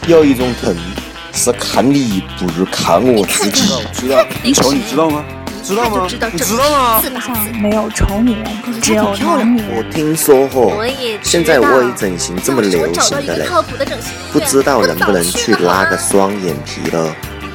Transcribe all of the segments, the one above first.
有一种疼是看你不如看我自己。 知道，丑你知道吗？知道吗？你知道吗？ 世上没有丑女人，只有男女人。 我听说现在微整形这么流行的嘞，不知道能不能去拉个双眼皮了。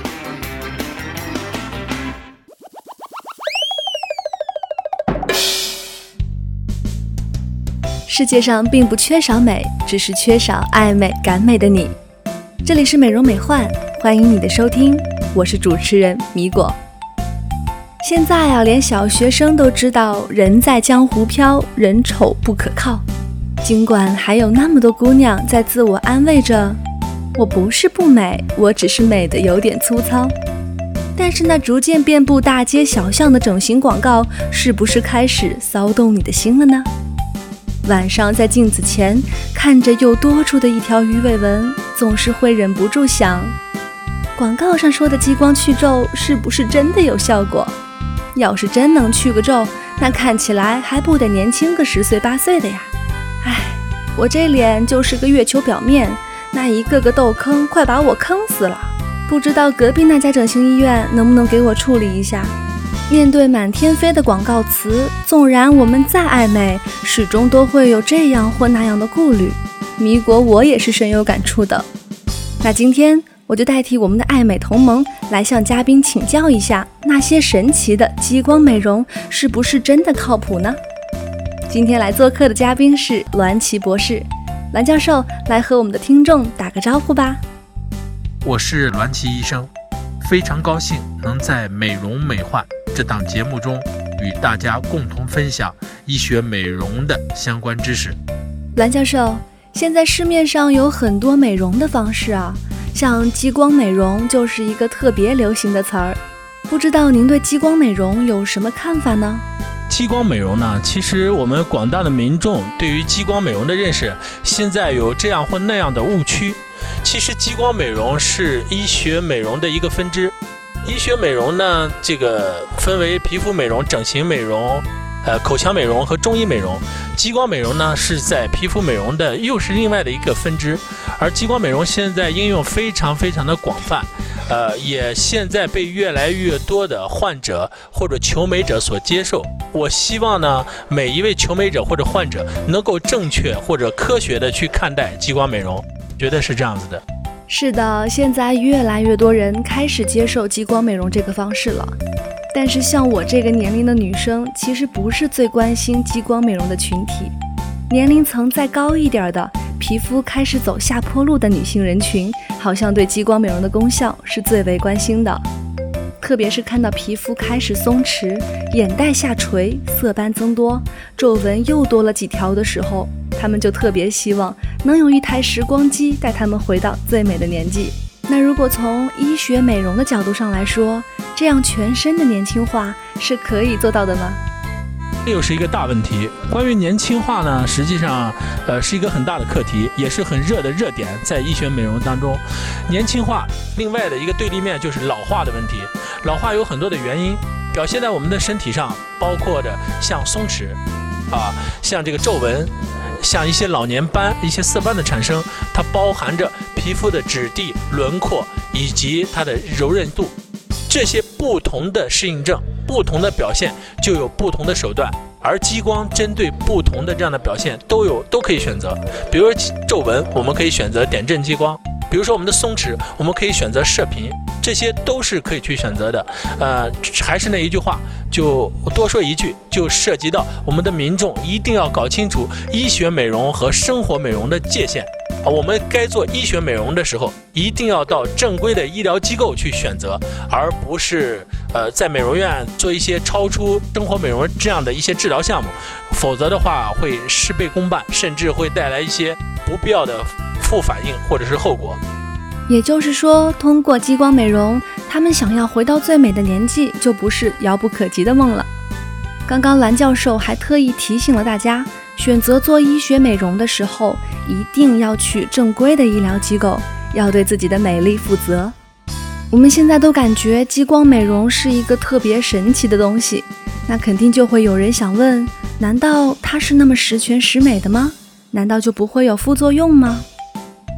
世界上并不缺少美，只是缺少爱美感美的你。这里是美容美奂，欢迎你的收听，我是主持人米果。现在啊，连小学生都知道人在江湖飘，人丑不可靠。尽管还有那么多姑娘在自我安慰着，我不是不美，我只是美的有点粗糙。但是那逐渐遍布大街小巷的整形广告，是不是开始骚动你的心了呢？晚上在镜子前看着又多出的一条鱼尾纹，总是会忍不住想，广告上说的激光去皱是不是真的有效果？要是真能去个皱，那看起来还不得年轻个10岁8岁的呀。唉，我这脸就是个月球表面，那一个个痘坑快把我坑死了，不知道隔壁那家整形医院能不能给我处理一下。面对满天飞的广告词，纵然我们再爱美，始终都会有这样或那样的顾虑。米果我也是深有感触的。那今天我就代替我们的爱美同盟来向嘉宾请教一下，那些神奇的激光美容是不是真的靠谱呢？今天来做客的嘉宾是栾琦博士，栾教授来和我们的听众打个招呼吧。 我是栾琦医生，非常高兴能在美容美奂这档节目中与大家共同分享医学美容的相关知识。 栾教授，现在市面上有很多美容的方式啊，像激光美容就是一个特别流行的词儿，不知道您对激光美容有什么看法呢？ 激光美容呢，其实我们广大的民众对于激光美容的认识，现在有这样或那样的误区。其实激光美容是医学美容的一个分支。医学美容呢，这个分为皮肤美容、整形美容、口腔美容和中医美容。激光美容呢是在皮肤美容的又是另外的一个分支，而激光美容现在应用非常的广泛，也现在被越来越多的患者或者求美者所接受。我希望呢，每一位求美者或者患者能够正确或者科学的去看待激光美容，觉得是这样子的。 是的，现在越来越多人开始接受激光美容这个方式了。但是像我这个年龄的女生，其实不是最关心激光美容的群体。年龄层再高一点的，皮肤开始走下坡路的女性人群，好像对激光美容的功效是最为关心的。特别是看到皮肤开始松弛，眼袋下垂，色斑增多，皱纹又多了几条的时候，他们就特别希望能有一台时光机带他们回到最美的年纪。那如果从医学美容的角度上来说，这样全身的年轻化是可以做到的吗？ 这又是一个大问题。关于年轻化呢，实际上是一个很大的课题，也是很热的热点，在医学美容当中。年轻化另外的一个对立面就是老化的问题。老化有很多的原因，表现在我们的身体上，包括着像松弛像这个皱纹，像一些老年斑、一些色斑的产生，它包含着皮肤的质地、轮廓以及它的柔韧度。这些不同的适应症、不同的表现就有不同的手段，而激光针对不同的这样的表现都可以选择。比如说皱纹，我们可以选择点阵激光；比如说我们的松弛，我们可以选择射频，这些都是可以去选择的。还是那一句话，就多说一句，就涉及到我们的民众一定要搞清楚医学美容和生活美容的界限。我们该做医学美容的时候，一定要到正规的医疗机构去选择，而不是在美容院做一些超出生活美容这样的一些治疗项目，否则的话会事倍功半，甚至会带来一些不必要的副反应或者是后果。 也就是说，通过激光美容，他们想要回到最美的年纪，就不是遥不可及的梦了。刚刚栾教授还特意提醒了大家，选择做医学美容的时候，一定要去正规的医疗机构，要对自己的美丽负责。我们现在都感觉激光美容是一个特别神奇的东西，那肯定就会有人想问，难道它是那么十全十美的吗？难道就不会有副作用吗？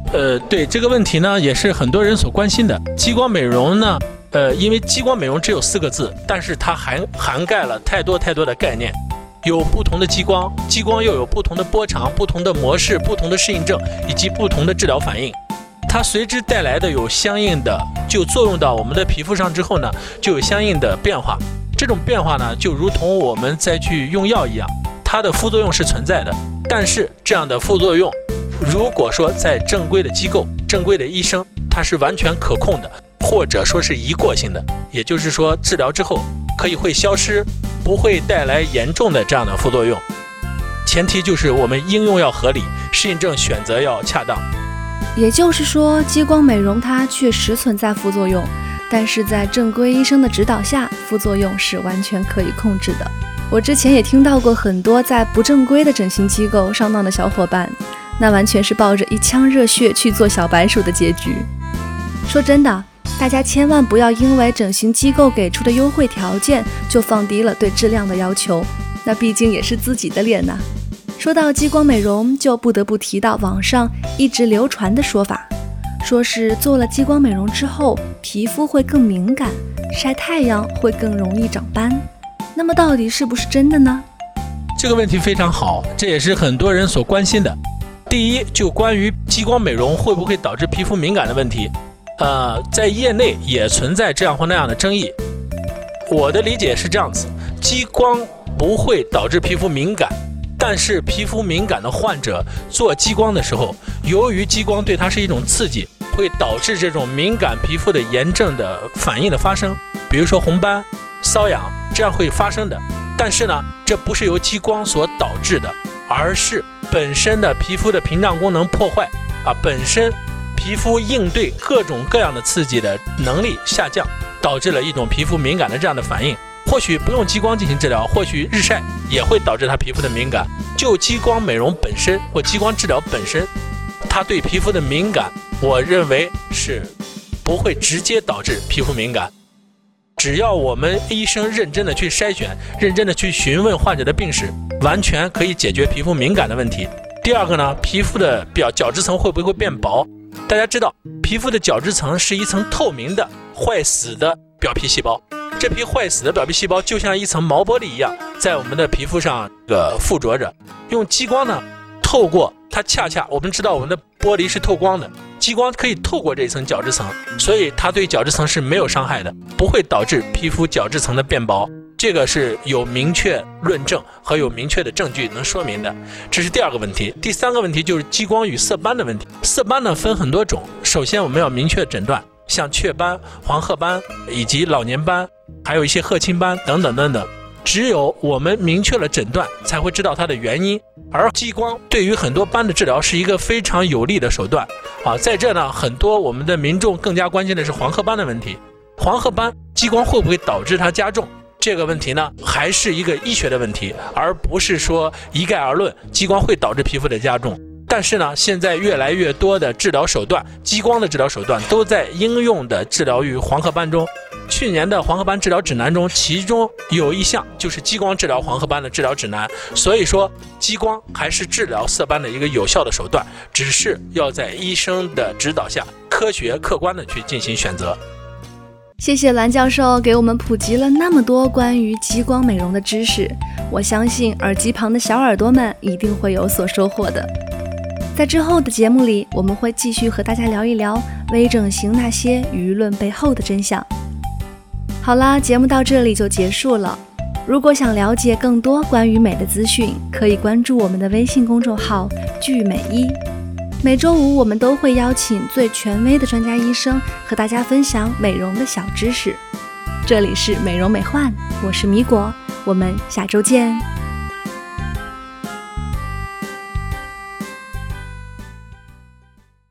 对这个问题呢，也是很多人所关心的。激光美容呢，因为激光美容只有4个字，但是它涵盖了太多的概念，有不同的激光，激光又有不同的波长、不同的模式、不同的适应症以及不同的治疗反应。它随之带来的有相应的，就作用到我们的皮肤上之后呢，就有相应的变化。这种变化呢，就如同我们再去用药一样，它的副作用是存在的。但是这样的副作用，如果说在正规的机构、正规的医生，它是完全可控的，或者说是一过性的，也就是说治疗之后会消失，不会带来严重的这样的副作用。前提就是我们应用要合理，适应症选择要恰当。 也就是说，激光美容它确实存在副作用，但是在正规医生的指导下，副作用是完全可以控制的。我之前也听到过很多在不正规的整形机构上当的小伙伴，那完全是抱着一腔热血去做小白鼠的结局。说真的，大家千万不要因为整形机构给出的优惠条件就放低了对质量的要求，那毕竟也是自己的脸呐。说到激光美容，就不得不提到网上一直流传的说法，说是做了激光美容之后，皮肤会更敏感，晒太阳会更容易长斑。那么到底是不是真的呢？ 这个问题非常好，这也是很多人所关心的。第一，就关于激光美容会不会导致皮肤敏感的问题，在业内也存在这样或那样的争议。我的理解是这样子，激光不会导致皮肤敏感，但是皮肤敏感的患者做激光的时候，由于激光对它是一种刺激，会导致这种敏感皮肤的炎症的反应的发生，比如说红斑、瘙痒，这样会发生的。但是呢，这不是由激光所导致的，而是本身的皮肤的屏障功能破坏本身皮肤应对各种各样的刺激的能力下降，导致了一种皮肤敏感的这样的反应。或许不用激光进行治疗，或许日晒也会导致它皮肤的敏感。就激光美容本身或激光治疗本身，它对皮肤的敏感，我认为是不会直接导致皮肤敏感。只要我们医生认真的去筛选，认真的去询问患者的病史，完全可以解决皮肤敏感的问题。第二个呢，皮肤的角质层会不会变薄？大家知道，皮肤的角质层是一层透明的坏死的表皮细胞，这批坏死的表皮细胞就像一层毛玻璃一样，在我们的皮肤上附着着。用激光呢，透过它，恰恰我们知道我们的玻璃是透光的，激光可以透过这一层角质层，所以它对角质层是没有伤害的，不会导致皮肤角质层的变薄。这个是有明确论证和有明确的证据能说明的。这是第二个问题。第三个问题就是激光与色斑的问题。色斑呢分很多种，首先我们要明确诊断，像雀斑、黄褐斑以及老年斑，还有一些褐青斑等等等等。只有我们明确了诊断，才会知道它的原因。而激光对于很多斑的治疗是一个非常有利的手段在这呢，很多我们的民众更加关心的是黄褐斑的问题。黄褐斑激光会不会导致它加重？这个问题呢，还是一个医学的问题，而不是说一概而论激光会导致皮肤的加重。但是呢，现在越来越多的治疗手段，激光的治疗手段都在应用的治疗于黄褐斑中。去年的黄褐斑治疗指南中，其中有一项就是激光治疗黄褐斑的治疗指南。所以说，激光还是治疗色斑的一个有效的手段，只是要在医生的指导下，科学客观的去进行选择。 谢谢蓝教授给我们普及了那么多关于激光美容的知识，我相信耳机旁的小耳朵们一定会有所收获的。在之后的节目里，我们会继续和大家聊一聊微整形那些舆论背后的真相。好啦，节目到这里就结束了。如果想了解更多关于美的资讯，可以关注我们的微信公众号聚美医。每周五我们都会邀请最权威的专家医生和大家分享美容的小知识。这里是美容美奂，我是米果，我们下周见。